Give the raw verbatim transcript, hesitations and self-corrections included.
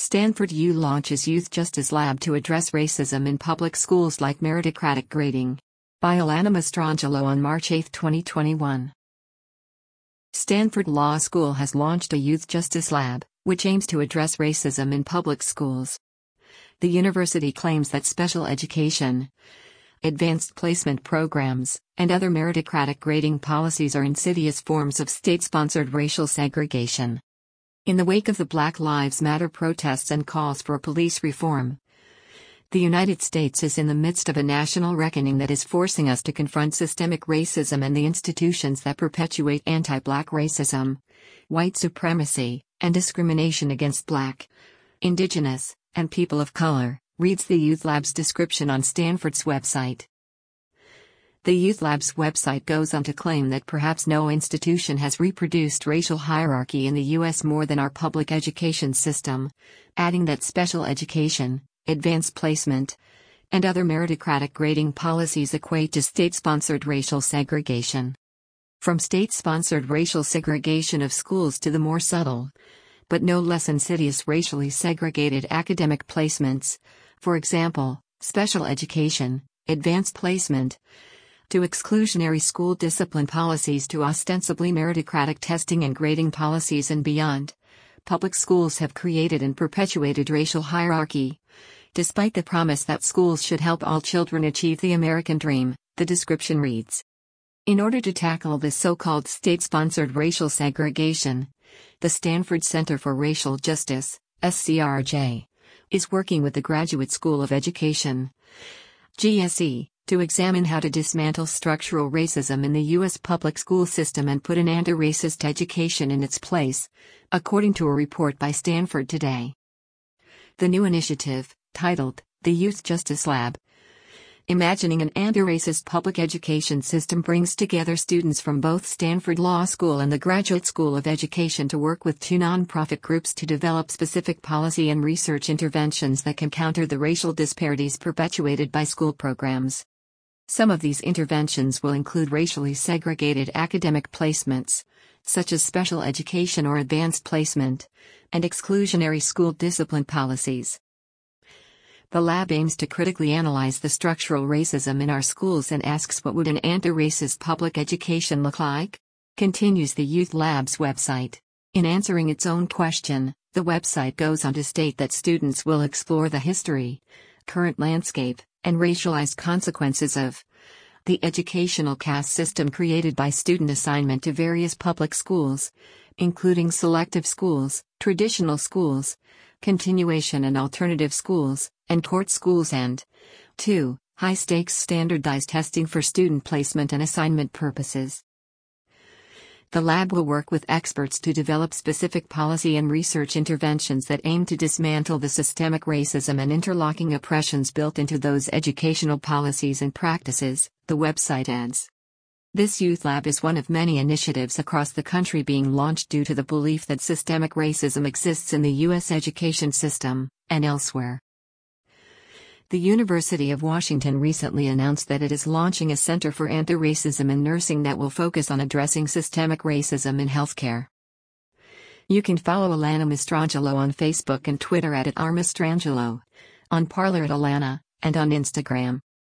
Stanford U launches Youth Justice Lab to address racism in public schools like meritocratic grading. By Alana Mastrangelo on March eighth, twenty twenty-one. Stanford Law School has launched a Youth Justice Lab, which aims to address racism in public schools. The university claims that special education, advanced placement programs, and other meritocratic grading policies are insidious forms of state-sponsored racial segregation. In the wake of the Black Lives Matter protests and calls for police reform, the United States is in the midst of a national reckoning that is forcing us to confront systemic racism and the institutions that perpetuate anti-Black racism, white supremacy, and discrimination against Black, Indigenous, and people of color, reads the Youth Lab's description on Stanford's website. The Youth Lab's website goes on to claim that perhaps no institution has reproduced racial hierarchy in the U S more than our public education system, adding that special education, advanced placement, and other meritocratic grading policies equate to state-sponsored racial segregation. From state-sponsored racial segregation of schools to the more subtle, but no less insidious racially segregated academic placements, for example, special education, advanced placement, to exclusionary school discipline policies to ostensibly meritocratic testing and grading policies and beyond, public schools have created and perpetuated racial hierarchy. Despite the promise that schools should help all children achieve the American dream, the description reads. In order to tackle this so-called state-sponsored racial segregation, the Stanford Center for Racial Justice, S C R J, is working with the Graduate School of Education, G S E, to examine how to dismantle structural racism in the U S public school system and put an anti-racist education in its place, according to a report by Stanford Today. The new initiative, titled The Youth Justice Lab, Imagining an Anti-Racist Public Education System, brings together students from both Stanford Law School and the Graduate School of Education to work with two nonprofit groups to develop specific policy and research interventions that can counter the racial disparities perpetuated by school programs. Some of these interventions will include racially segregated academic placements, such as special education or advanced placement, and exclusionary school discipline policies. The lab aims to critically analyze the structural racism in our schools and asks, what would an anti-racist public education look like? Continues the Youth Lab's website. In answering its own question, the website goes on to state that students will explore the history, current landscape, and racialized consequences of the educational caste system created by student assignment to various public schools, including selective schools, traditional schools, continuation and alternative schools, and court schools, and two high-stakes standardized testing for student placement and assignment purposes. The lab will work with experts to develop specific policy and research interventions that aim to dismantle the systemic racism and interlocking oppressions built into those educational policies and practices, the website adds. This youth lab is one of many initiatives across the country being launched due to the belief that systemic racism exists in the U S education system, and elsewhere. The University of Washington recently announced that it is launching a Center for Anti-Racism in Nursing that will focus on addressing systemic racism in healthcare. You can follow Alana Mastrangelo on Facebook and Twitter at, at r mastrangelo, on Parler at Alana, and on Instagram.